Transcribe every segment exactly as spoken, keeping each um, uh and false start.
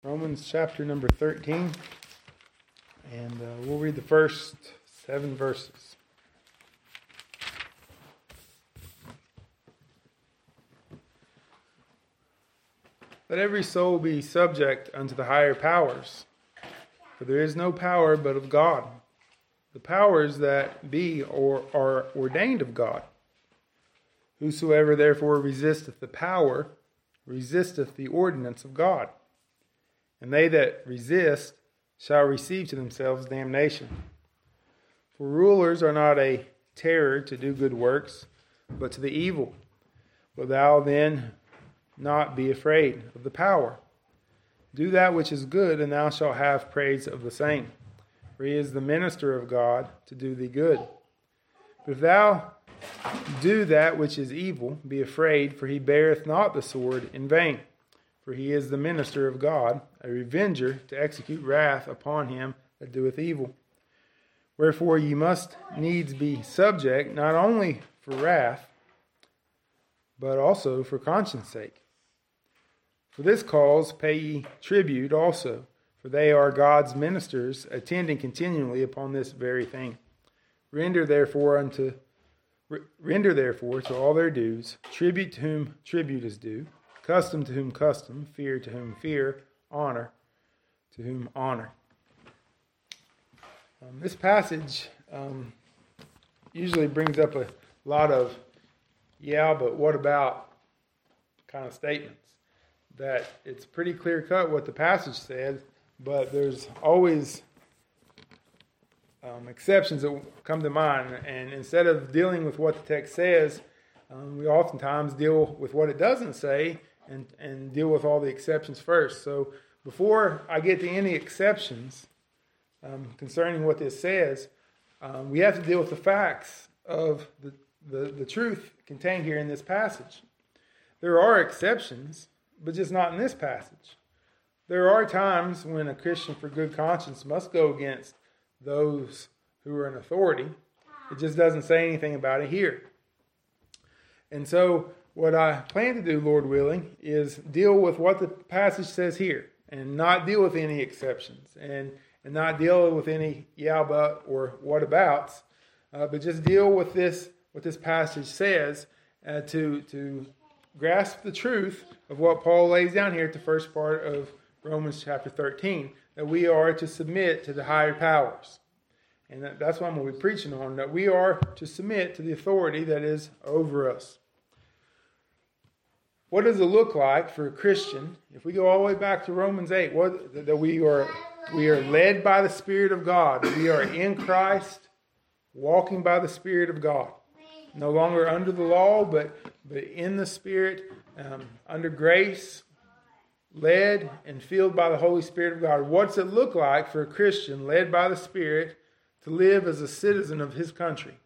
Romans chapter number thirteen, and uh, we'll read the first seven verses. Let every soul be subject unto the higher powers, for there is no power but of God. The powers that be or are ordained of God. Whosoever therefore resisteth the power, resisteth the ordinance of God. And they that resist shall receive to themselves damnation. For rulers are not a terror to do good works, but to the evil. But thou then not be afraid of the power. Do that which is good, and thou shalt have praise of the same. For he is the minister of God to do thee good. But if thou do that which is evil, be afraid, for he beareth not the sword in vain. For he is the minister of God, a revenger to execute wrath upon him that doeth evil. Wherefore ye must needs be subject, not only for wrath, but also for conscience sake. For this cause pay ye tribute also, for they are God's ministers, attending continually upon this very thing. Render therefore unto render therefore to all their dues, tribute to whom tribute is due, custom to whom custom, fear to whom fear, honor to whom honor. Um, this passage um, usually brings up a lot of yeah, but what about kind of statements. That it's pretty clear cut what the passage says, but there's always um, exceptions that come to mind. And instead of dealing with what the text says, um, we oftentimes deal with what it doesn't say and, and deal with all the exceptions first. So before I get to any exceptions um, concerning what this says, um, we have to deal with the facts of the, the, the truth contained here in this passage. There are exceptions, but just not in this passage. There are times when a Christian for good conscience must go against those who are in authority. It just doesn't say anything about it here. And so what I plan to do, Lord willing, is deal with what the passage says here and not deal with any exceptions and, and not deal with any yeah, but or what abouts, uh, but just deal with this, what this passage says uh, to, to grasp the truth of what Paul lays down here at the first part of Romans chapter thirteen, that we are to submit to the higher powers. And that, that's what I'm going to be preaching on, that we are to submit to the authority that is over us. What does it look like for a Christian, if we go all the way back to Romans eight, what, that we are, we are led by the Spirit of God, we are in Christ, walking by the Spirit of God. No longer under the law, but, but in the Spirit, um, under grace, led and filled by the Holy Spirit of God. What's it look like for a Christian led by the Spirit to live as a citizen of his country?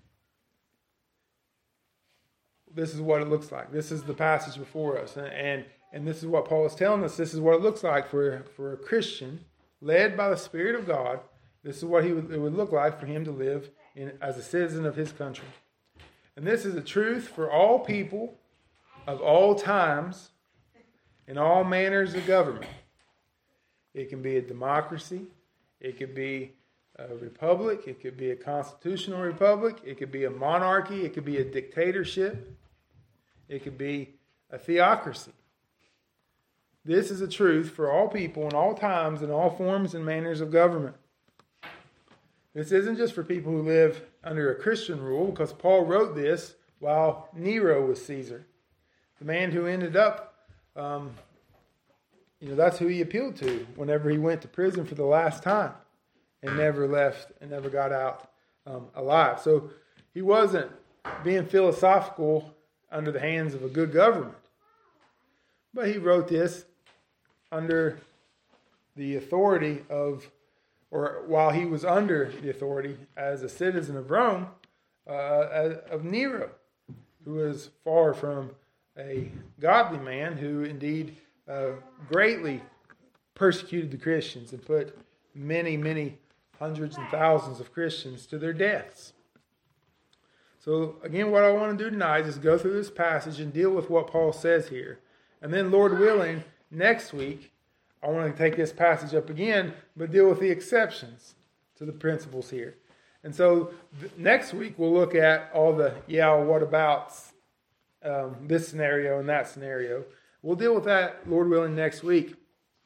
This is what it looks like. This is the passage before us. And, and, and this is what Paul is telling us. This is what it looks like for, for a Christian led by the Spirit of God. This is what he would, it would look like for him to live in, as a citizen of his country. And this is a truth for all people of all times in all manners of government. It can be a democracy. It could be a republic. It could be a constitutional republic. It could be a monarchy. It could be a dictatorship. It could be a theocracy. This is a truth for all people in all times in all forms and manners of government. This isn't just for people who live under a Christian rule, because Paul wrote this while Nero was Caesar. The man who ended up, um, you know, that's who he appealed to whenever he went to prison for the last time and never left and never got out um, alive. So he wasn't being philosophical under the hands of a good government. But he wrote this under the authority of or while he was under the authority as a citizen of Rome, uh, of Nero, who was far from a godly man, who indeed uh, greatly persecuted the Christians and put many, many hundreds and thousands of Christians to their deaths. So again, what I want to do tonight is go through this passage and deal with what Paul says here. And then, Lord willing, next week, I want to take this passage up again, but deal with the exceptions to the principles here. And so th- next week we'll look at all the yeah, what abouts, um, this scenario and that scenario. We'll deal with that, Lord willing, next week.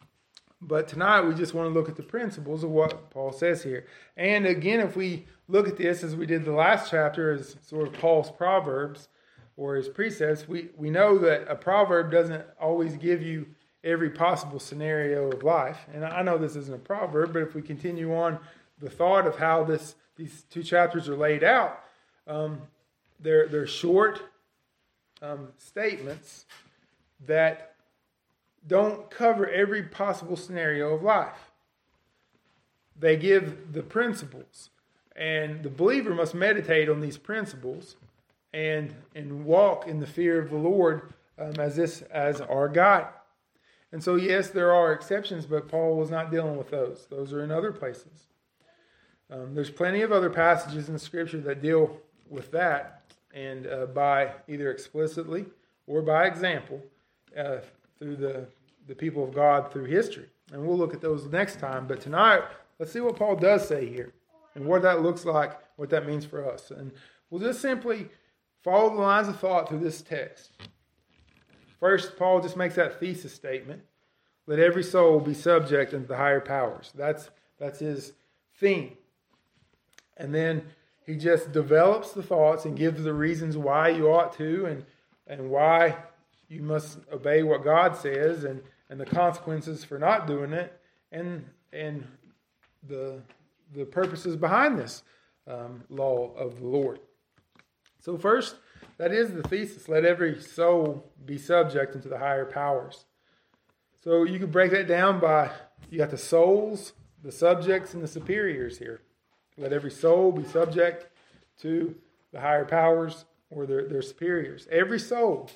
But tonight we just want to look at the principles of what Paul says here. And again, if we look at this as we did the last chapter as sort of Paul's proverbs or his precepts, we, we know that a proverb doesn't always give you every possible scenario of life. And I know this isn't a proverb, but if we continue on the thought of how this these two chapters are laid out, um, they're, they're short um, statements that don't cover every possible scenario of life. They give the principles, and the believer must meditate on these principles and and walk in the fear of the Lord um, as this as our guide. And so, yes, there are exceptions, but Paul was not dealing with those. Those are in other places. Um, there's plenty of other passages in the Scripture that deal with that, and uh, by either explicitly or by example, uh, through the, the people of God through history. And we'll look at those next time. But tonight, let's see what Paul does say here and what that looks like, what that means for us. And we'll just simply follow the lines of thought through this text. First, Paul just makes that thesis statement. Let every soul be subject unto the higher powers. That's, that's his theme. And then he just develops the thoughts and gives the reasons why you ought to and, and why you must obey what God says and, and the consequences for not doing it and and the the purposes behind this um, law of the Lord. So first, that is the thesis. Let every soul be subject unto the higher powers. So you could break that down by, you got the souls, the subjects, and the superiors here. Let every soul be subject to the higher powers or their, their superiors. Every soul.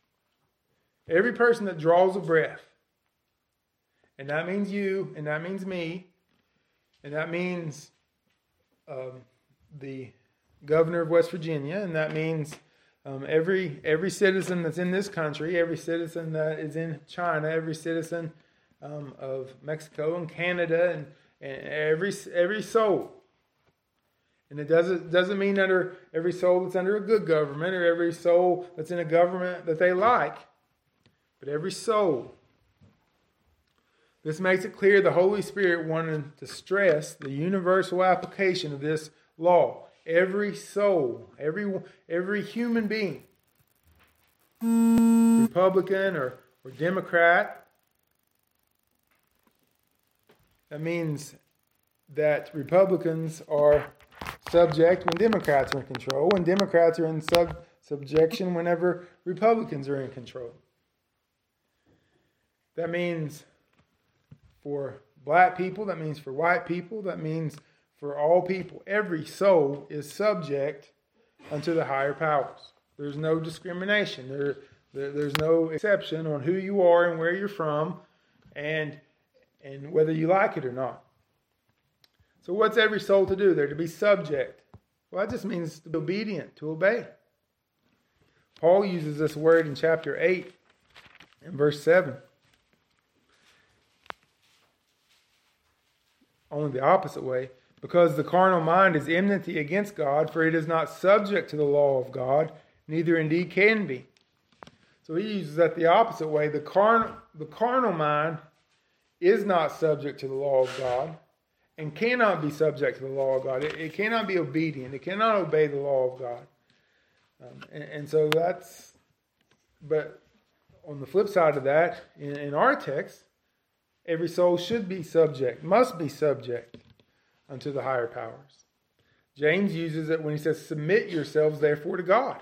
Every person that draws a breath. And that means you, and that means me, and that means um, the governor of West Virginia, and that means um, every every citizen that's in this country, every citizen that is in China, every citizen um, of Mexico and Canada, and, and every every soul. And it doesn't doesn't mean under every soul that's under a good government or every soul that's in a government that they like, but every soul. This makes it clear the Holy Spirit wanted to stress the universal application of this law. Every soul, every every human being, Republican or, or Democrat, that means that Republicans are subject when Democrats are in control, and Democrats are in sub, subjection whenever Republicans are in control. That means for black people, that means for white people, that means for all people. Every soul is subject unto the higher powers. There's no discrimination. There, there, there's no exception on who you are and where you're from and, and whether you like it or not. So what's every soul to do? They're to be subject. Well, that just means to be obedient, to obey. Paul uses this word in chapter eight and verse seven. Only the opposite way. Because the carnal mind is enmity against God, for it is not subject to the law of God, neither indeed can be. So he uses that the opposite way. The, carn, the carnal mind is not subject to the law of God and cannot be subject to the law of God. It, it cannot be obedient. It cannot obey the law of God. Um, and, and so that's, but on the flip side of that, in, in our text, every soul should be subject, must be subject unto the higher powers. James uses it when he says, submit yourselves therefore to God.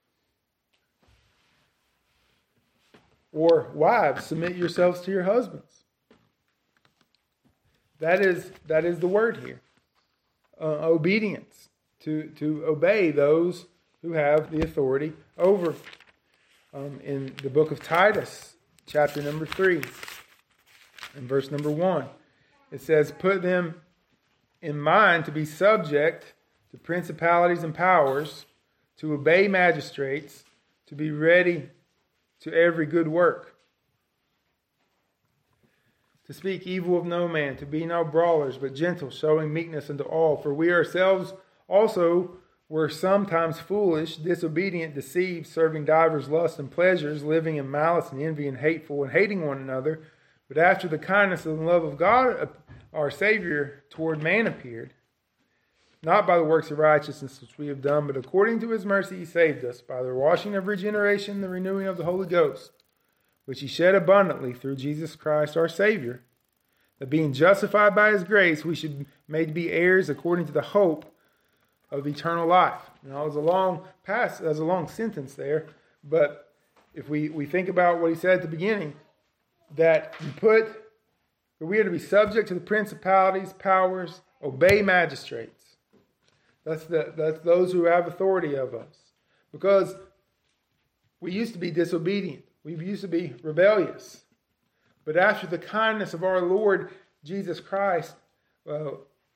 Or wives, submit yourselves to your husbands. That is that is the word here. Uh, obedience, to, to obey those who have the authority over. Um, in the book of Titus, chapter number three, and verse number one, it says, put them in mind to be subject to principalities and powers, to obey magistrates, to be ready to every good work. to speak evil of no man, to be no brawlers, but gentle, showing meekness unto all. For we ourselves also were sometimes foolish, disobedient, deceived, serving divers lusts and pleasures, living in malice and envy and hateful, and hating one another. But after the kindness and love of God, our Savior toward man appeared, not by the works of righteousness which we have done, but according to his mercy he saved us, by the washing of regeneration, the renewing of the Holy Ghost, which he shed abundantly through Jesus Christ our Savior, that being justified by his grace, we should be made to be heirs according to the hope of eternal life. Now, it was a long pass, there's a long sentence there, but if we, we think about what he said at the beginning, that you put, that we are to be subject to the principalities, powers, obey magistrates. That's the that's those who have authority of us. Because we used to be disobedient. We used to be rebellious. But after the kindness of our Lord Jesus Christ uh,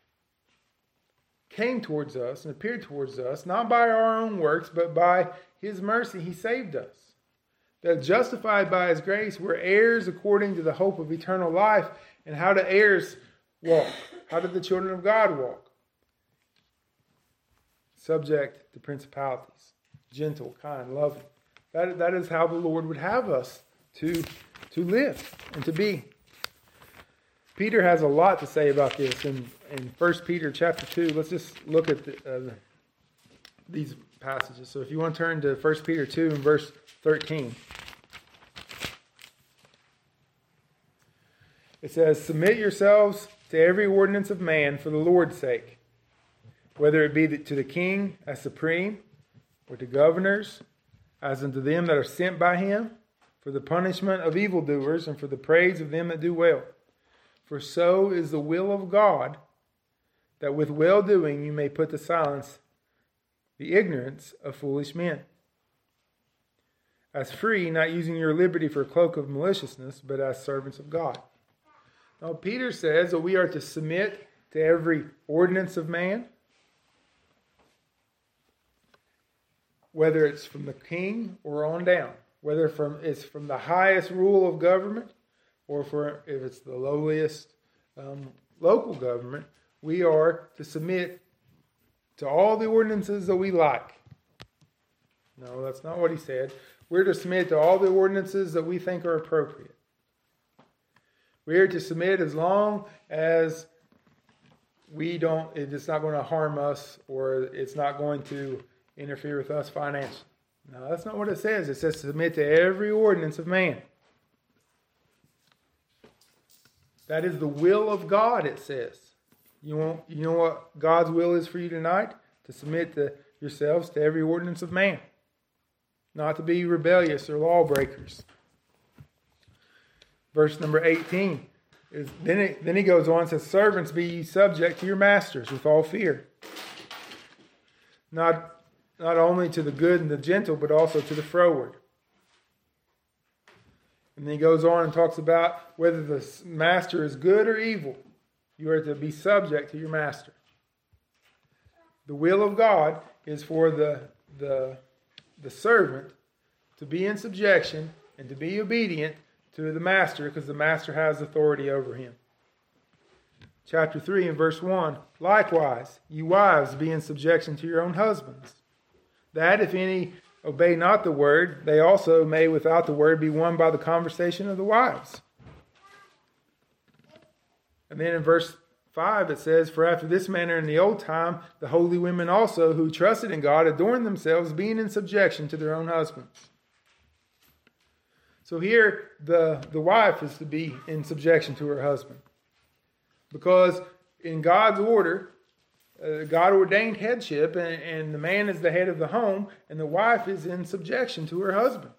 came towards us and appeared towards us, not by our own works, but by his mercy, he saved us. That justified by his grace, we're heirs according to the hope of eternal life. And how do heirs walk? How do the children of God walk? Subject to principalities, gentle, kind, loving. That, that is how the Lord would have us to, to live and to be. Peter has a lot to say about this in, in First Peter chapter two. Let's just look at the, uh, these passages. So if you want to turn to First Peter two and verse thirteen. It says, submit yourselves to every ordinance of man for the Lord's sake, whether it be to the king as supreme, or to governors, as unto them that are sent by him, for the punishment of evildoers, and for the praise of them that do well. For so is the will of God, that with well-doing you may put to silence the ignorance of foolish men. As free, not using your liberty for a cloak of maliciousness, but as servants of God. Now, Peter says that we are to submit to every ordinance of man, whether it's from the king or on down, whether from it's from the highest rule of government or for if it's the lowliest um, local government, we are to submit to all the ordinances that we like. No, that's not what he said. We're to submit to all the ordinances that we think are appropriate. We are to submit as long as we don't, it's not going to harm us or it's not going to interfere with us financially. No, that's not what it says. It says submit to every ordinance of man. That is the will of God, it says. You want, you know what God's will is for you tonight? To submit to yourselves to every ordinance of man. Not to be rebellious or lawbreakers. Verse number eighteen. Is, then, it, then he goes on and says, servants, be ye subject to your masters with all fear. Not, not only to the good and the gentle, but also to the froward. And then he goes on and talks about whether the master is good or evil. You are to be subject to your master. The will of God is for the, the, the servant to be in subjection and to be obedient to the master, because the master has authority over him. Chapter three and verse one. Likewise, ye wives, be in subjection to your own husbands, that if any obey not the word, they also may without the word be won by the conversation of the wives. And then in verse five it says, for after this manner in the old time, the holy women also who trusted in God adorned themselves, being in subjection to their own husbands. So here, the, the wife is to be in subjection to her husband. Because in God's order, uh, God ordained headship, and, and the man is the head of the home, and the wife is in subjection to her husband.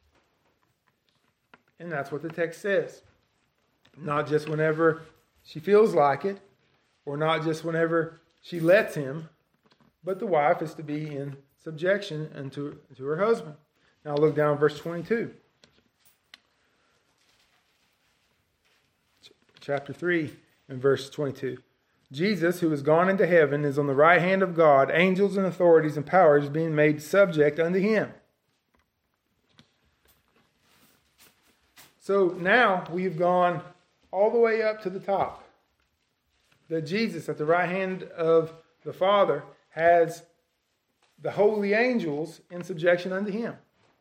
And that's what the text says. Not just whenever she feels like it, or not just whenever she lets him, but the wife is to be in subjection unto, to her husband. Now look down at verse twenty-two. Chapter three and verse twenty-two. Jesus, who is gone into heaven, is on the right hand of God, angels and authorities and powers being made subject unto him. So now we've gone all the way up to the top. That Jesus, at the right hand of the Father, has the holy angels in subjection unto him.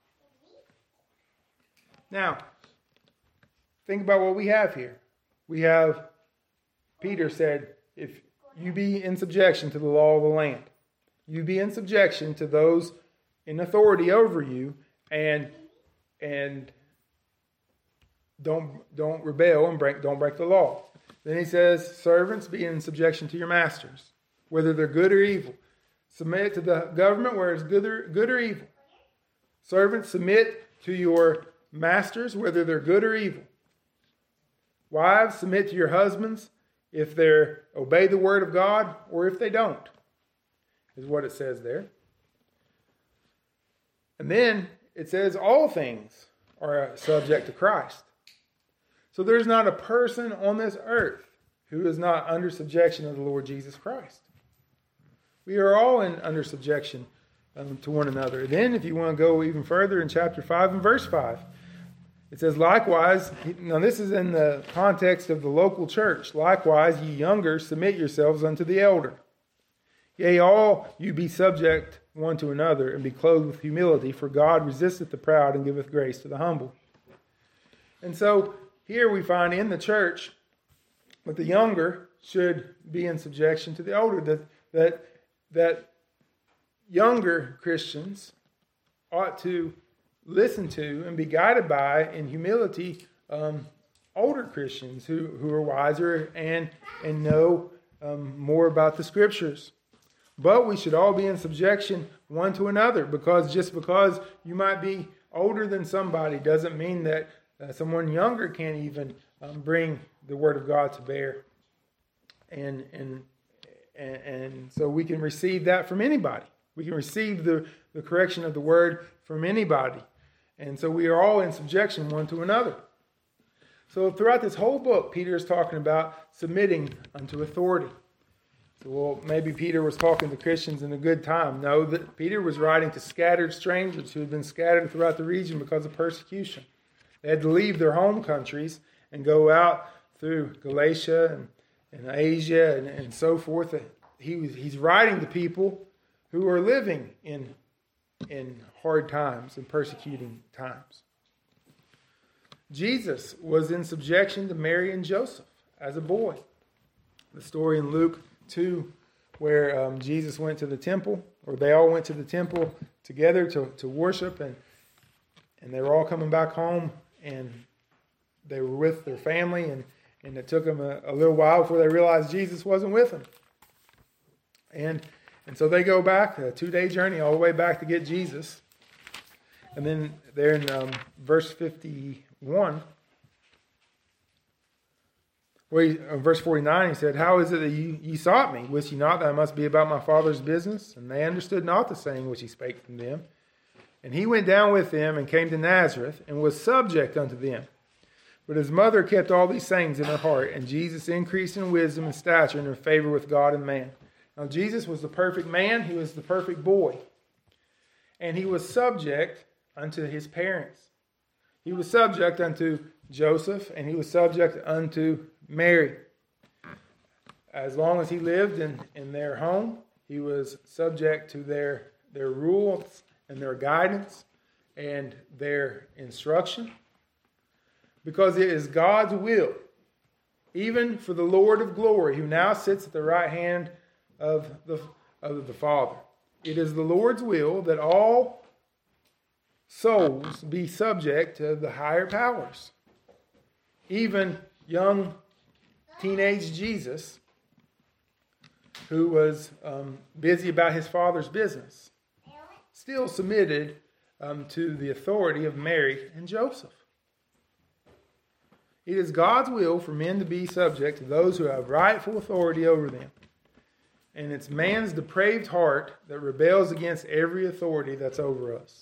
Now, think about what we have here. We have, Peter said, if you be in subjection to the law of the land, you be in subjection to those in authority over you, and and don't don't rebel and break don't break the law. Then he says, servants, be in subjection to your masters, whether they're good or evil. Submit to the government, whether it's good or, good or evil. Servants, submit to your masters, whether they're good or evil. Wives, submit to your husbands if they obey the word of God or if they don't, is what it says there. And then it says all things are subject to Christ. So there's not a person on this earth who is not under subjection of the Lord Jesus Christ. We are all in under subjection um, to one another. Then if you want to go even further in chapter five and verse five, it says, likewise, now this is in the context of the local church, likewise, ye younger, submit yourselves unto the elder. Yea, all you be subject one to another, and be clothed with humility, for God resisteth the proud and giveth grace to the humble. And so here we find in the church that the younger should be in subjection to the older, that that that younger Christians ought to listen to and be guided by, in humility, um, older Christians who, who are wiser and and know um, more about the Scriptures. But we should all be in subjection one to another, because just because you might be older than somebody doesn't mean that uh, someone younger can't even um, bring the Word of God to bear. And, and and and so we can receive that from anybody. We can receive the, the correction of the Word from anybody. And so we are all in subjection one to another. So throughout this whole book, Peter is talking about submitting unto authority. So, well, maybe Peter was talking to Christians in a good time. No, that Peter was writing to scattered strangers who had been scattered throughout the region because of persecution. They had to leave their home countries and go out through Galatia and, and Asia and, and so forth. He was, he's writing to people who are living in, in hard times and persecuting times. Jesus was in subjection to Mary and Joseph as a boy. The story in Luke two, where um, Jesus went to the temple, or they all went to the temple together to, to worship, and and they were all coming back home, and they were with their family, and, and it took them a, a little while before they realized Jesus wasn't with them. And and so they go back, a two-day journey all the way back to get Jesus. And then there in um, verse fifty-one, Well, he, uh, verse forty-nine, he said, how is it that ye, ye sought me? Wist ye not that I must be about my Father's business? And they understood not the saying which he spake from them. And he went down with them and came to Nazareth and was subject unto them. But his mother kept all these sayings in her heart, and Jesus increased in wisdom and stature and in favor with God and man. Now, Jesus was the perfect man. He was the perfect boy. And he was subject unto his parents. He was subject unto Joseph, and he was subject unto Mary. As long as he lived in, in their home, he was subject to their, their rules and their guidance and their instruction. Because it is God's will, even for the Lord of glory, who now sits at the right hand of the, of the Father. It is the Lord's will that all souls be subject to the higher powers. Even young teenage Jesus, who was um, busy about his Father's business, still submitted um, to the authority of Mary and Joseph. It is God's will for men to be subject to those who have rightful authority over them. And it's man's depraved heart that rebels against every authority that's over us.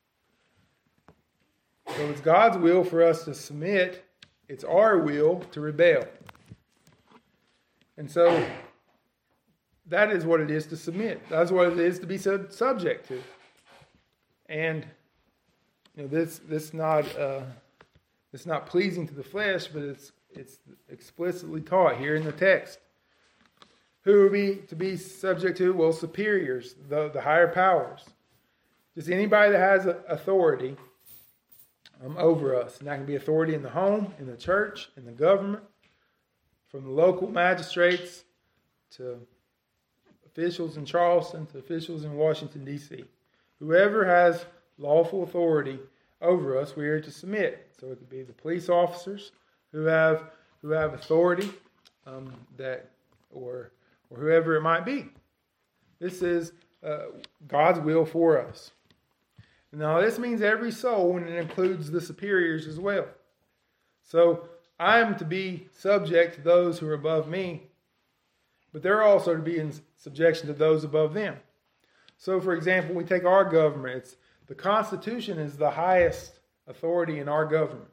So it's God's will for us to submit. It's our will to rebel. And so that is what it is to submit. That's what it is to be sub- subject to. And you know, this this not uh, it's not pleasing to the flesh, but it's it's explicitly taught here in the text. Who are we to be subject to? Well, superiors, the, the higher powers. Just anybody that has authority um, over us. And that can be authority in the home, in the church, in the government, from the local magistrates to officials in Charleston to officials in Washington, D C Whoever has lawful authority over us, we are to submit. So it could be the police officers who have who have authority, um, that, or or whoever it might be. This is uh, God's will for us. Now, this means every soul, and it includes the superiors as well. So I am to be subject to those who are above me, but they're also to be in subjection to those above them. So, for example, we take our government. It's, the Constitution is the highest authority in our government.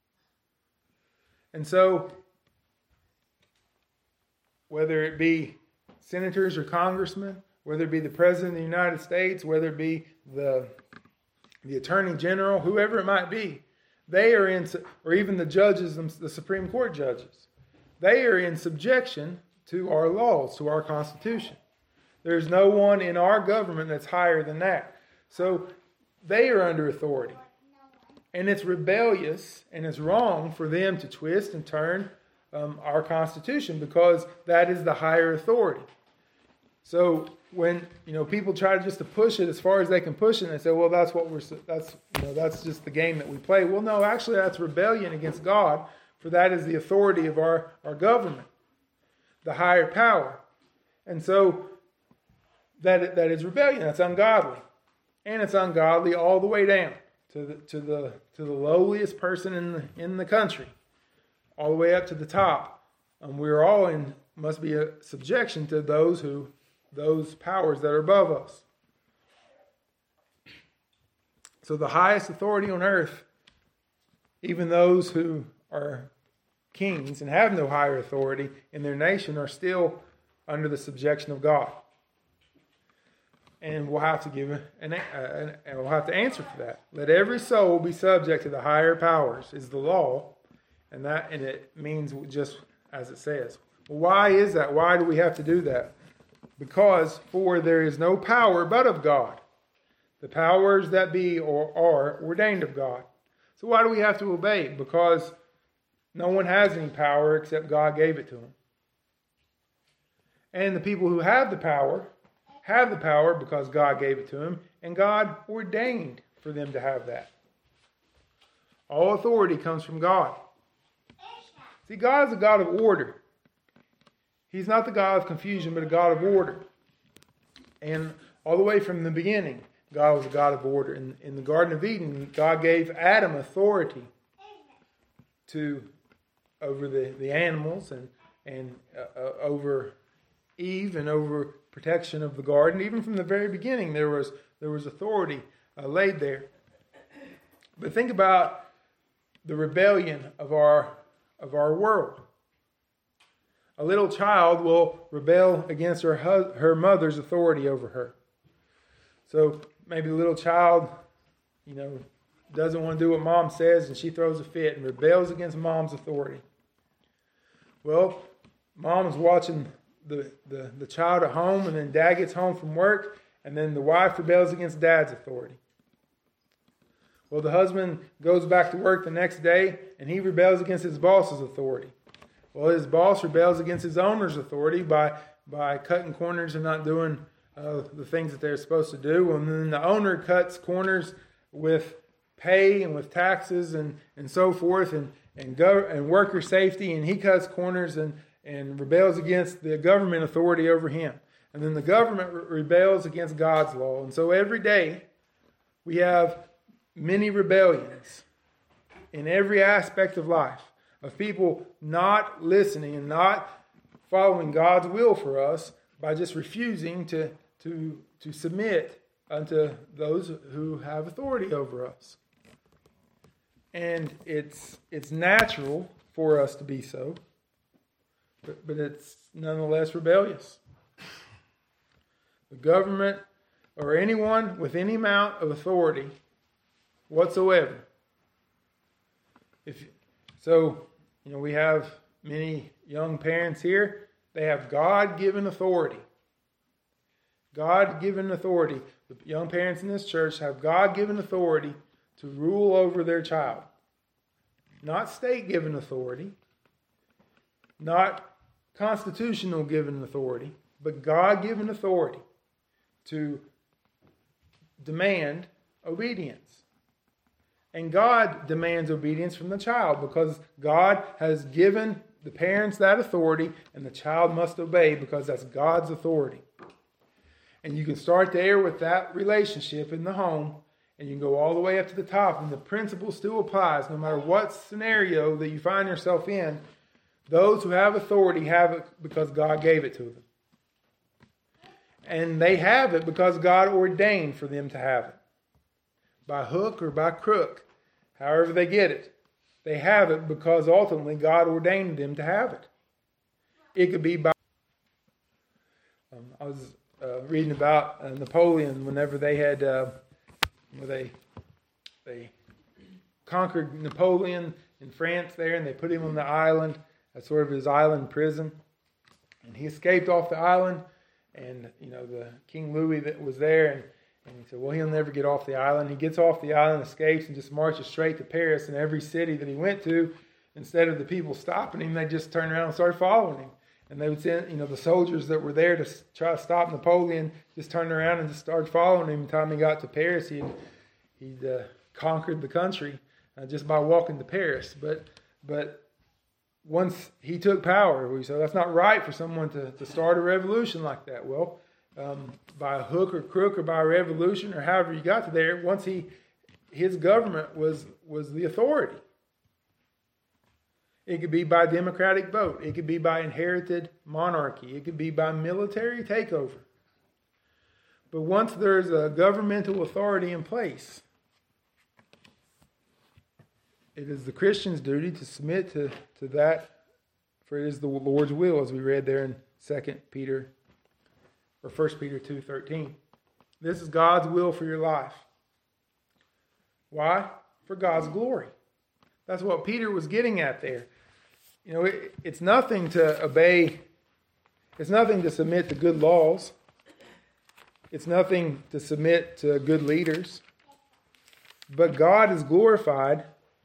And so, whether it be senators or congressmen, whether it be the President of the United States, whether it be the, the Attorney General, whoever it might be, they are in, or even the judges, the Supreme Court judges, they are in subjection to our laws, to our Constitution. There's no one in our government that's higher than that. So they are under authority. And it's rebellious and it's wrong for them to twist and turn um, our Constitution, because that is the higher authority. So when, you know, people try to just to push it as far as they can push it, and they say, well, that's what we're, that's, you know, that's just the game that we play. Well, no, actually that's rebellion against God, for that is the authority of our, our government, the higher power. And so that that is rebellion. That's ungodly. And it's ungodly all the way down to the to the to the lowliest person in the in the country, all the way up to the top. And we're all in must be a subjection to those who those powers that are above us. So the highest authority on earth, even those who are kings and have no higher authority in their nation, are still under the subjection of God. And we'll have to give an, uh, and we'll have to answer for that. Let every soul be subject to the higher powers is the law, and that and it means just as it says. Well, why is that? Why do we have to do that? Because for there is no power but of God. The powers that be or are ordained of God. So why do we have to obey? Because no one has any power except God gave it to them. And the people who have the power have the power because God gave it to them, and God ordained for them to have that. All authority comes from God. See, God is a God of order. He's not the God of confusion, but a God of order. And all the way from the beginning, God was a God of order. In, in the Garden of Eden, God gave Adam authority to over the, the animals and, and uh, uh, over Eve and over protection of the garden. Even from the very beginning, there was there was authority uh, laid there. But think about the rebellion of our of our world. A little child will rebel against her her mother's authority over her. So maybe the little child, you know, doesn't want to do what mom says, and she throws a fit and rebels against mom's authority. Well, mom's watching The, the, the child at home, and then dad gets home from work, and then the wife rebels against dad's authority. Well, the husband goes back to work the next day, and he rebels against his boss's authority. Well, his boss rebels against his owner's authority by, by cutting corners and not doing uh, the things that they're supposed to do. And then the owner cuts corners with pay and with taxes and, and so forth, and, and, go, and worker safety, and he cuts corners and and rebels against the government authority over him. And then the government re- rebels against God's law. And so every day we have many rebellions in every aspect of life, of people not listening and not following God's will for us by just refusing to, to, to submit unto those who have authority over us. And it's it's natural for us to be so. But, but it's nonetheless rebellious. The government or anyone with any amount of authority whatsoever. If so, You know, we have many young parents here. They have God-given authority. God-given authority. The young parents in this church have God-given authority to rule over their child. Not state-given authority. Not constitutional given authority. But God-given authority to demand obedience. And God demands obedience from the child because God has given the parents that authority, and the child must obey because that's God's authority. And you can start there with that relationship in the home, and you can go all the way up to the top, and the principle still applies no matter what scenario that you find yourself in. Those who have authority have it because God gave it to them. And they have it because God ordained for them to have it. By hook or by crook, however they get it. They have it because ultimately God ordained them to have it. It could be by... Um, I was uh, reading about uh, Napoleon whenever they had... Uh, where they, they conquered Napoleon in France there, and they put him on the island as sort of his island prison. And he escaped off the island, and you know the King Louis that was there, and And he said, well, he'll never get off the island. He gets off the island, escapes, and just marches straight to Paris. And every city that he went to, instead of the people stopping him, they just turned around and started following him. And they would send, you know, the soldiers that were there to try to stop Napoleon just turned around and just started following him. By the time he got to Paris, he'd, he'd uh, conquered the country uh, just by walking to Paris. But but once he took power, we said, that's not right for someone to, to start a revolution like that. Well, Um, by a hook or crook or by a revolution or however you got to there, once he, his government was, was the authority. It could be by democratic vote. It could be by inherited monarchy. It could be by military takeover. But once there's a governmental authority in place, it is the Christian's duty to submit to, to that, for it is the Lord's will, as we read there in Second Peter or First Peter two thirteen. This is God's will for your life. Why? For God's glory. That's what Peter was getting at there. You know, it, it's nothing to obey. It's nothing to submit to good laws. It's nothing to submit to good leaders. But God is glorified.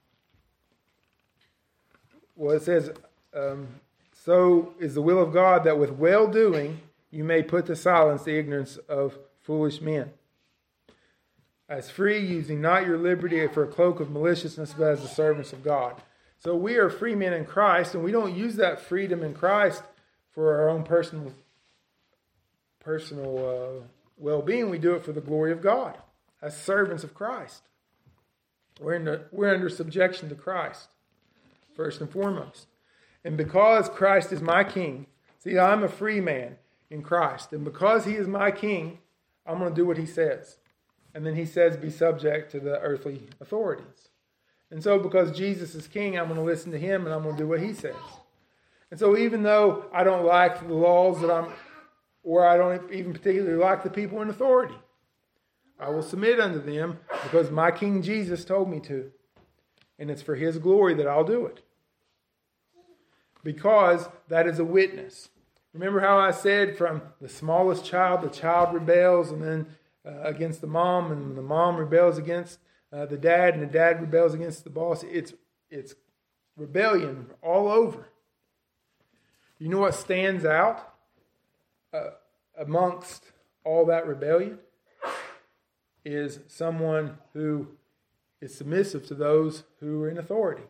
Well, it says, um, so is the will of God that with well-doing you may put to silence the ignorance of foolish men. As free, using not your liberty for a cloak of maliciousness, but as the servants of God. So we are free men in Christ, and we don't use that freedom in Christ for our own personal, personal uh, well-being. We do it for the glory of God, as servants of Christ. We're, in the, we're under subjection to Christ, first and foremost. And because Christ is my king, see, I'm a free man in Christ. And because he is my king, I'm going to do what he says. And then he says, be subject to the earthly authorities. And so because Jesus is king, I'm going to listen to him and I'm going to do what he says. And so even though I don't like the laws that I'm, or I don't even particularly like the people in authority, I will submit unto them because my King Jesus told me to. And it's for his glory that I'll do it. Because that is a witness. Remember how I said from the smallest child, the child rebels, and then uh, against the mom, and the mom rebels against uh, the dad, and the dad rebels against the boss. It's it's rebellion all over. You know what stands out uh, amongst all that rebellion? Is someone who is submissive to those who are in authority.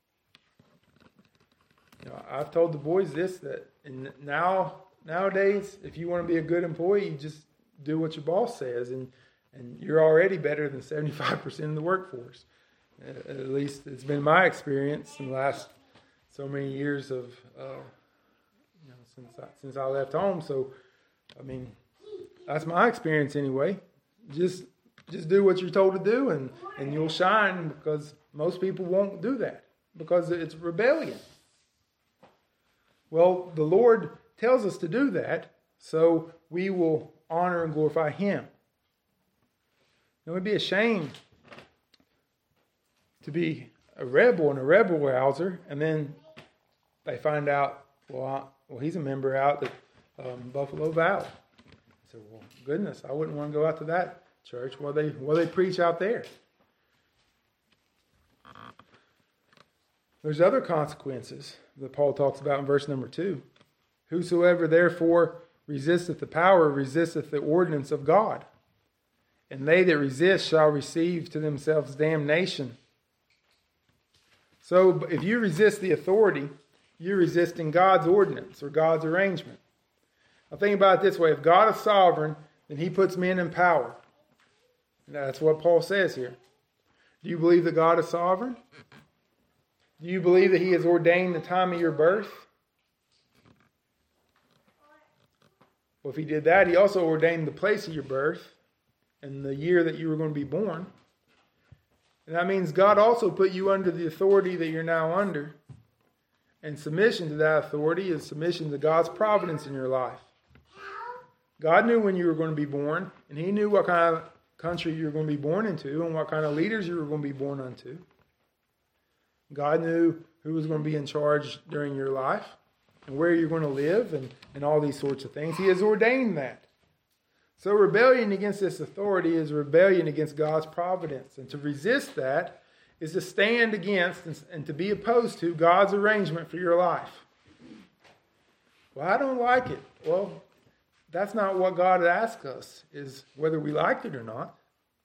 You know, I've told the boys this, that in now nowadays, if you want to be a good employee, you just do what your boss says, and, and you're already better than seventy-five percent of the workforce. At least it's been my experience in the last so many years of uh, you know since I, since I left home. So, I mean, that's my experience anyway. Just just do what you're told to do, and, and you'll shine, because most people won't do that because it's rebellion. Well, the Lord tells us to do that, so we will honor and glorify him. It would be a shame to be a rebel and a rebel rouser, and then they find out, well, I, well, he's a member out at um, Buffalo Valley. I said, well, goodness, I wouldn't want to go out to that church. Well, they well they preach out there. There's other consequences that Paul talks about in verse number two. Whosoever therefore resisteth the power resisteth the ordinance of God, and they that resist shall receive to themselves damnation. So if you resist the authority, you're resisting God's ordinance or God's arrangement. Now think about it this way. If God is sovereign, then he puts men in power. And that's what Paul says here. Do you believe that God is sovereign? Do you believe that he has ordained the time of your birth? Well, if he did that, he also ordained the place of your birth and the year that you were going to be born. And that means God also put you under the authority that you're now under. And submission to that authority is submission to God's providence in your life. God knew when you were going to be born, and he knew what kind of country you were going to be born into and what kind of leaders you were going to be born unto. God knew who was going to be in charge during your life and where you're going to live and, and all these sorts of things. He has ordained that. So rebellion against this authority is rebellion against God's providence. And to resist that is to stand against and, and to be opposed to God's arrangement for your life. Well, I don't like it. Well, that's not what God asks us, is whether we like it or not.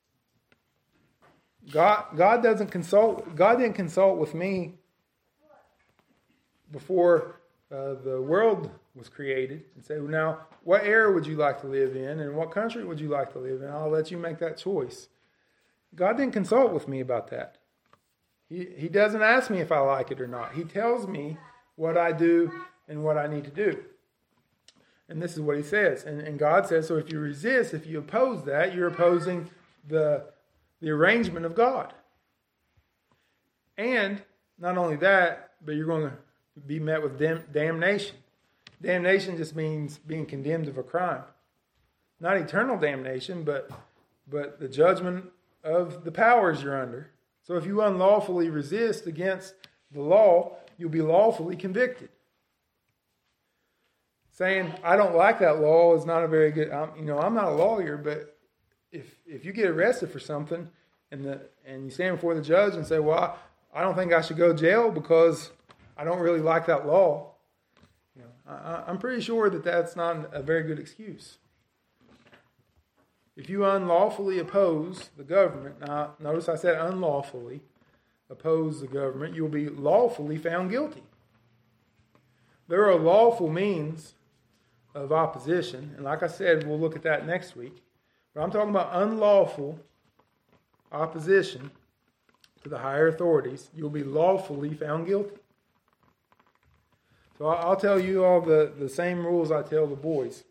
God, God doesn't consult. God didn't consult with me before uh, the world was created and say, well, now, what era would you like to live in, and what country would you like to live in? I'll let you make that choice. God didn't consult with me about that. He He doesn't ask me if I like it or not. He tells me what I do and what I need to do. And this is what he says. And, and God says, so if you resist, if you oppose that, you're opposing the the arrangement of God. And not only that, but you're going to be met with dam- damnation. Damnation just means being condemned of a crime. Not eternal damnation, but, but the judgment of the powers you're under. So if you unlawfully resist against the law, you'll be lawfully convicted. Saying, I don't like that law is not a very good, I'm, you know, I'm not a lawyer, but If if you get arrested for something and the and you stand before the judge and say, well, I, I don't think I should go to jail because I don't really like that law, you know, I, I'm pretty sure that that's not a very good excuse. If you unlawfully oppose the government, now notice I said unlawfully oppose the government, you'll be lawfully found guilty. There are lawful means of opposition, and like I said, we'll look at that next week. But I'm talking about unlawful opposition to the higher authorities. You'll be lawfully found guilty. So I'll tell you all the, the same rules I tell the boys.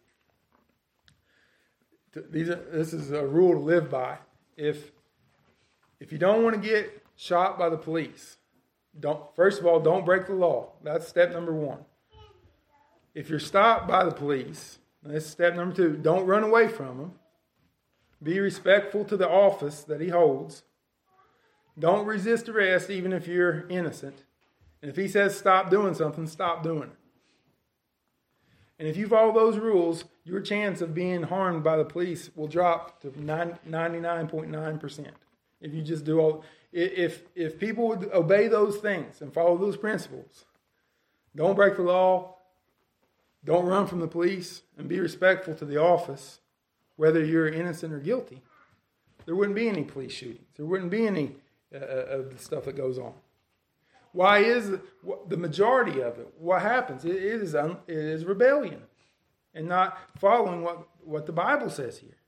These are, this is a rule to live by. If if you don't want to get shot by the police, don't first of all, don't break the law. That's step number one. If you're stopped by the police, that's step number two. Don't run away from them. Be respectful to the office that he holds. Don't resist arrest even if you're innocent. And if he says stop doing something, stop doing it. And if you follow those rules, your chance of being harmed by the police will drop to ninety-nine point nine percent. If you just do all, if if people would obey those things and follow those principles, don't break the law, don't run from the police, and be respectful to the office, whether you're innocent or guilty, there wouldn't be any police shootings. There wouldn't be any uh, of the stuff that goes on. Why is the majority of it? What happens? It is un, it is rebellion, and not following what, what the Bible says here.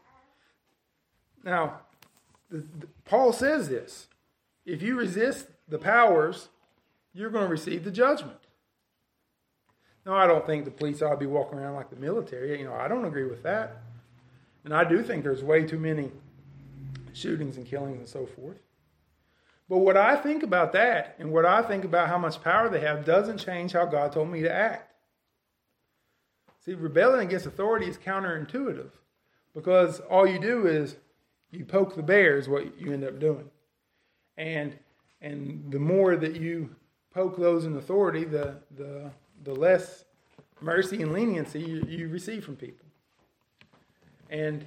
Now, the, the, Paul says this: if you resist the powers, you're going to receive the judgment. Now, I don't think the police ought to be walking around like the military. You know, I don't agree with that. And I do think there's way too many shootings and killings and so forth. But what I think about that and what I think about how much power they have doesn't change how God told me to act. See, rebelling against authority is counterintuitive because all you do is you poke the bear is what you end up doing. And and the more that you poke those in authority, the the the less mercy and leniency you, you receive from people. And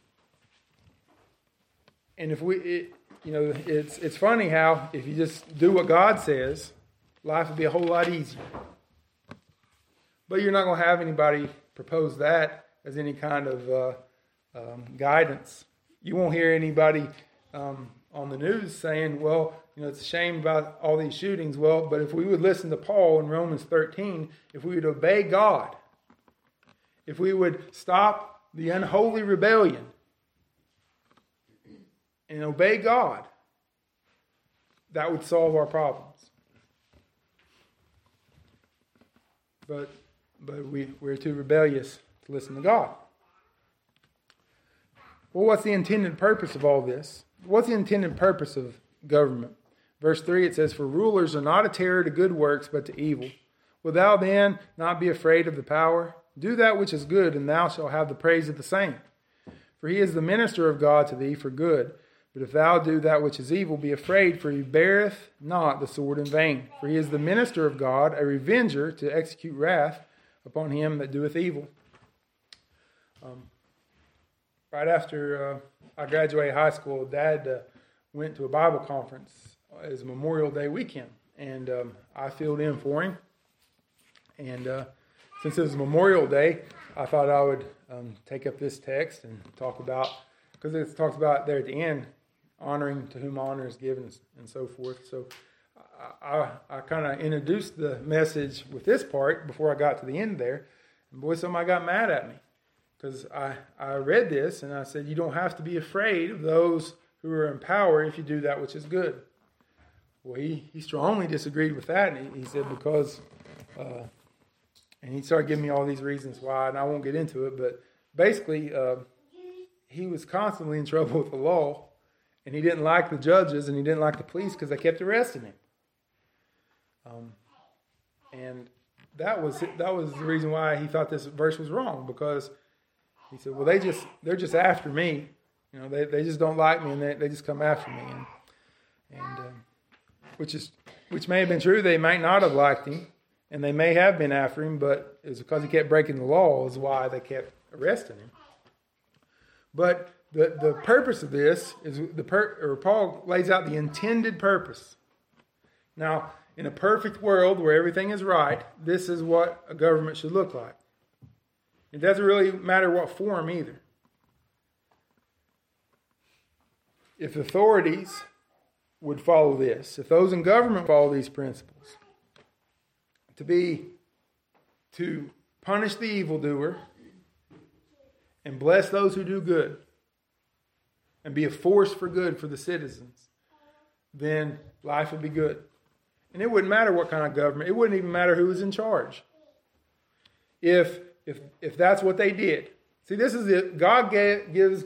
and if we, it, you know, it's it's funny how if you just do what God says, life would be a whole lot easier. But you're not going to have anybody propose that as any kind of uh, um, guidance. You won't hear anybody um, on the news saying, well, you know, it's a shame about all these shootings. Well, but if we would listen to Paul in Romans thirteen, if we would obey God, if we would stop the unholy rebellion and obey God, that would solve our problems. But but we, we're too rebellious to listen to God. Well, what's the intended purpose of all this? What's the intended purpose of government? Verse three, it says, for rulers are not a terror to good works, but to evil. Wilt thou then not be afraid of the power? Do that which is good, and thou shalt have the praise of the same. For he is the minister of God to thee for good. But if thou do that which is evil, be afraid, for he beareth not the sword in vain. For he is the minister of God, a revenger to execute wrath upon him that doeth evil. Um, right after uh, I graduated high school, Dad uh, went to a Bible conference as Memorial Day weekend, and um, I filled in for him. And uh, since it was Memorial Day, I thought I would um, take up this text and talk about, because it talks about there at the end, honoring to whom honor is given and so forth. So I, I, I kind of introduced the message with this part before I got to the end there. And boy, somebody got mad at me because I, I read this and I said, you don't have to be afraid of those who are in power if you do that which is good. Well, he, he strongly disagreed with that. And he, he said because, uh, and he started giving me all these reasons why, and I won't get into it, but basically uh, he was constantly in trouble with the law. And he didn't like the judges and he didn't like the police because they kept arresting him. Um, and that was that was the reason why he thought this verse was wrong, because he said, well, they just they're just after me. You know, they, they just don't like me and they, they just come after me. And, and um, which is which may have been true. They might not have liked him and they may have been after him, but it was because he kept breaking the law is why they kept arresting him. But The the purpose of this is the per, or Paul lays out the intended purpose. Now, in a perfect world where everything is right, this is what a government should look like. It doesn't really matter what form either. If authorities would follow this, if those in government follow these principles, to be to punish the evildoer and bless those who do good, and be a force for good for the citizens, then life would be good. And it wouldn't matter what kind of government. It wouldn't even matter who was in charge. If if if that's what they did. See, this is it. God gave, gives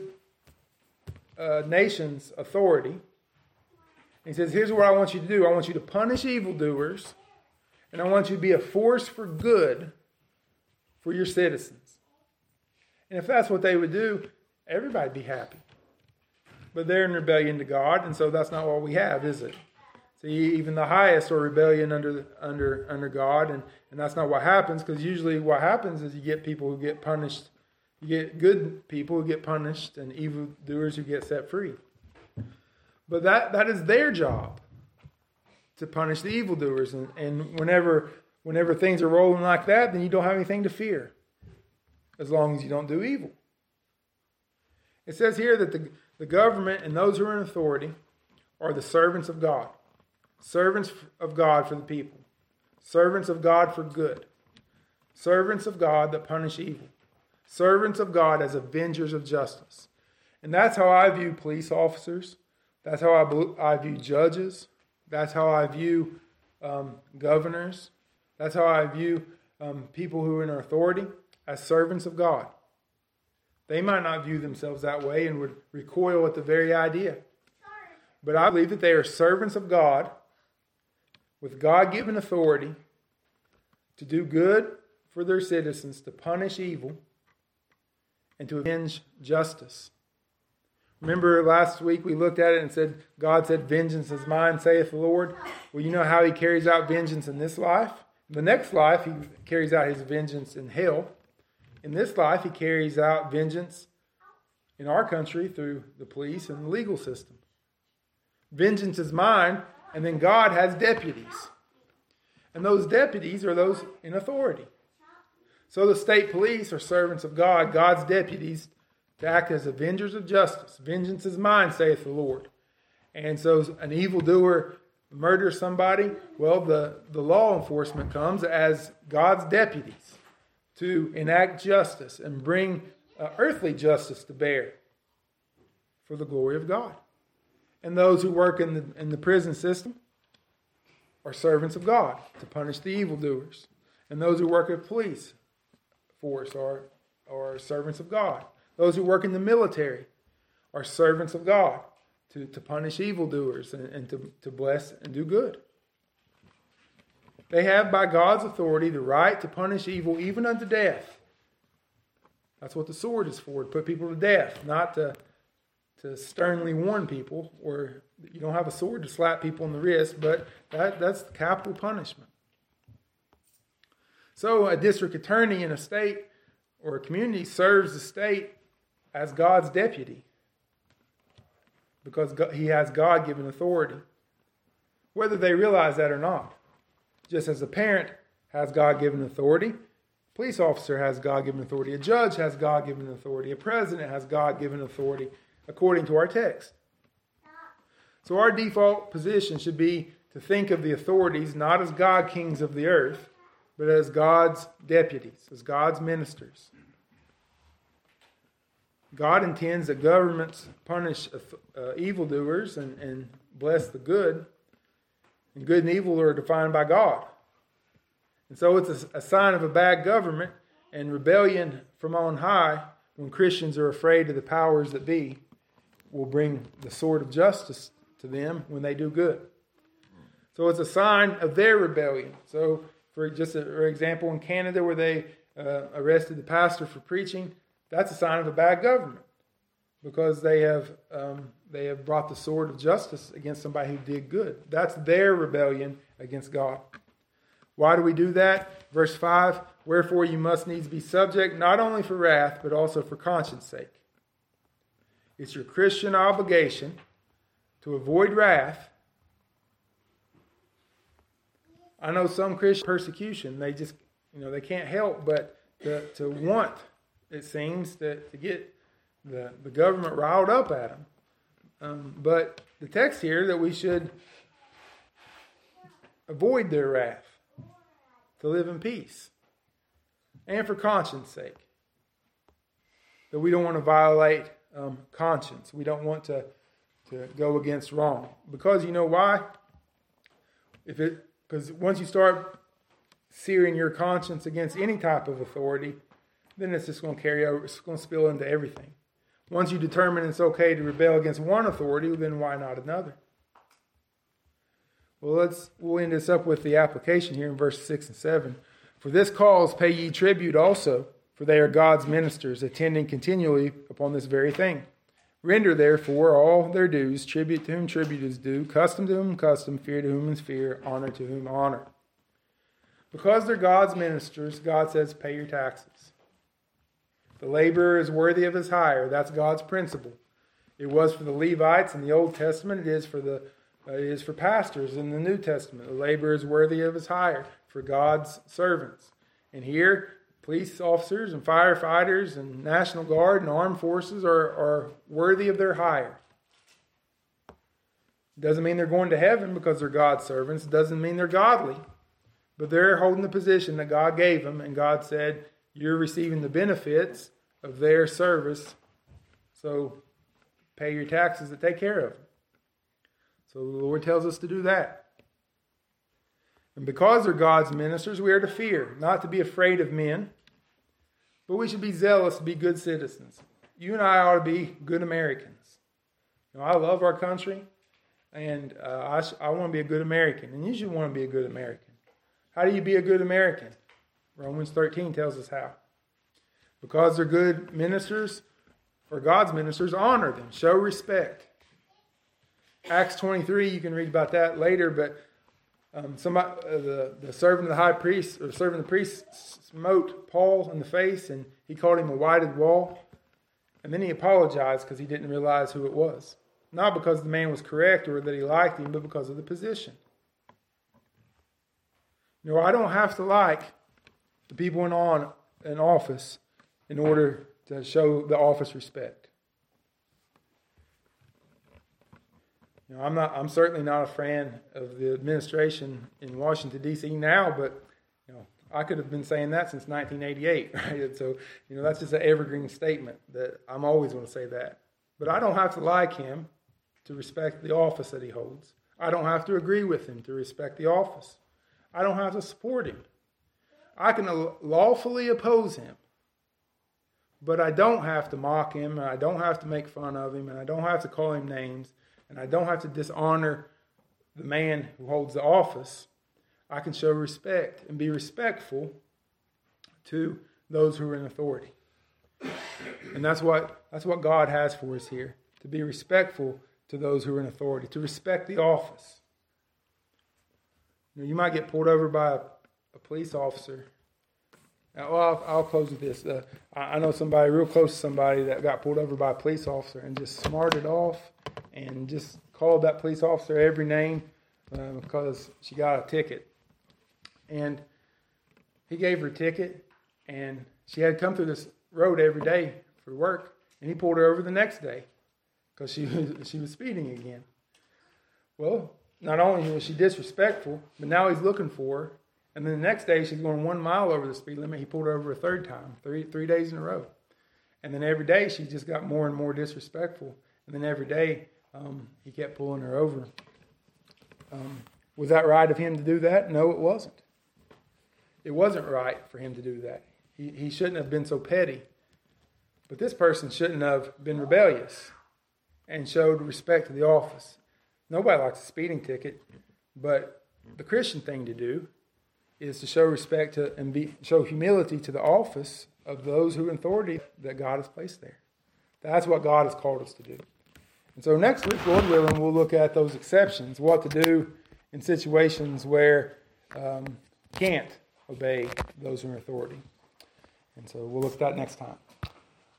uh, nations authority. He says, here's what I want you to do. I want you to punish evildoers, and I want you to be a force for good for your citizens. And if that's what they would do, everybody'd be happy. But they're in rebellion to God, and so that's not what we have, is it? See, even the highest are rebellion under under under God, and, and that's not what happens, because usually what happens is you get people who get punished. You get good people who get punished, and evildoers who get set free. But that, that is their job, to punish the evildoers. And, and whenever whenever things are rolling like that, then you don't have anything to fear, as long as you don't do evil. It says here that the The government and those who are in authority are the servants of God. Servants of God for the people. Servants of God for good. Servants of God that punish evil. Servants of God as avengers of justice. And that's how I view police officers. That's how I, I view judges. That's how I view um, governors. That's how I view um, people who are in authority, as servants of God. They might not view themselves that way and would recoil at the very idea. But I believe that they are servants of God with God-given authority to do good for their citizens, to punish evil, and to avenge justice. Remember last week we looked at it and said, God said, vengeance is mine, saith the Lord. Well, you know how he carries out vengeance in this life? In the next life, he carries out his vengeance in hell. In this life, he carries out vengeance in our country through the police and the legal system. Vengeance is mine, and then God has deputies. And those deputies are those in authority. So the state police are servants of God, God's deputies, to act as avengers of justice. Vengeance is mine, saith the Lord. And so an evildoer murders somebody, well, the, the law enforcement comes as God's deputies to enact justice and bring uh, earthly justice to bear for the glory of God. And those who work in the, in the prison system are servants of God to punish the evildoers. And those who work at police force are, are servants of God. Those who work in the military are servants of God to, to punish evildoers and, and to, to bless and do good. They have, by God's authority, the right to punish evil even unto death. That's what the sword is for, to put people to death, not to, to sternly warn people. Or you don't have a sword to slap people in the wrist, but that, that's capital punishment. So a district attorney in a state or a community serves the state as God's deputy because he has God-given authority, whether they realize that or not. Just as a parent has God-given authority, a police officer has God-given authority, a judge has God-given authority, a president has God-given authority, according to our text. So our default position should be to think of the authorities not as God kings of the earth, but as God's deputies, as God's ministers. God intends that governments punish uh, evildoers and, and bless the good. And good and evil are defined by God. And so it's a, a sign of a bad government and rebellion from on high when Christians are afraid of the powers that be will bring the sword of justice to them when they do good. So it's a sign of their rebellion. So for just a, for example, in Canada where they uh, arrested the pastor for preaching, that's a sign of a bad government because they have um, they have brought the sword of justice against somebody who did good. That's their rebellion against God. Why do we do that? Verse five, wherefore you must needs be subject, not only for wrath, but also for conscience sake. It's your Christian obligation to avoid wrath. I know some Christian persecution, they just, you know, they can't help but to, to want, it seems, to, to get the, the government riled up at them. Um, but the text here that we should avoid their wrath, to live in peace, and for conscience sake. That we don't want to violate um, conscience. We don't want to, to go against wrong. Because you know why? If it Because once you start searing your conscience against any type of authority, then it's just going to carry over, it's going to spill into everything. Once you determine it's okay to rebel against one authority, then why not another? Well, let's we'll end this up with the application here in verses six and seven. For this cause pay ye tribute also, for they are God's ministers, attending continually upon this very thing. Render therefore all their dues, tribute to whom tribute is due, custom to whom custom, fear to whom is fear, honor to whom honor. Because they're God's ministers, God says pay your taxes. The laborer is worthy of his hire. That's God's principle. It was for the Levites in the Old Testament. It is for the uh, it is for pastors in the New Testament. The laborer is worthy of his hire for God's servants. And here, police officers and firefighters and National Guard and armed forces are, are worthy of their hire. Doesn't mean they're going to heaven because they're God's servants. Doesn't mean they're godly. But they're holding the position that God gave them. And God said, you're receiving the benefits of their service. So pay your taxes to take care of them. So the Lord tells us to do that. And because they're God's ministers, we are to fear, not to be afraid of men, but we should be zealous to be good citizens. You and I ought to be good Americans. You know, I love our country, and uh, I, sh- I want to be a good American, and you should want to be a good American. How do you be a good American? Romans thirteen tells us how. Because they're good ministers, or God's ministers, honor them, show respect. Acts twenty-three, you can read about that later, but um, somebody, uh, the, the servant of the high priest, or servant of the priest, smote Paul in the face, and he called him a whited wall. And then he apologized because he didn't realize who it was. Not because the man was correct or that he liked him, but because of the position. You know, I don't have to like the people in on in office in order to show the office respect. You know, I'm not. I'm certainly not a fan of the administration in Washington, D C now, but you know, I could have been saying that since nineteen eighty-eight, right? And so, you know, that's just an evergreen statement that I'm always going to say that. But I don't have to like him to respect the office that he holds. I don't have to agree with him to respect the office. I don't have to support him. I can lawfully oppose him, but I don't have to mock him, and I don't have to make fun of him, and I don't have to call him names, and I don't have to dishonor the man who holds the office. I can show respect and be respectful to those who are in authority. And that's what that's what God has for us here, to be respectful to those who are in authority, to respect the office. You know, you might get pulled over by a, a police officer. Now, well, I'll, I'll close with this. Uh, I, I know somebody real close to somebody that got pulled over by a police officer and just smarted off and just called that police officer every name uh, because she got a ticket. And he gave her a ticket, and she had to come through this road every day for work, and he pulled her over the next day because she was, she was speeding again. Well, not only was she disrespectful, but now he's looking for her. And then the next day, she's going one mile over the speed limit. He pulled her over a third time, three three days in a row. And then every day, she just got more and more disrespectful. And then every day, um, he kept pulling her over. Um, was that right of him to do that? No, it wasn't. It wasn't right for him to do that. He, he shouldn't have been so petty. But this person shouldn't have been rebellious and showed respect to the office. Nobody likes a speeding ticket, but the Christian thing to do is to show respect to and be, show humility to the office of those who are in authority that God has placed there. That's what God has called us to do. And so next week, Lord willing, we'll look at those exceptions, what to do in situations where um, you can't obey those who are in authority. And so we'll look at that next time.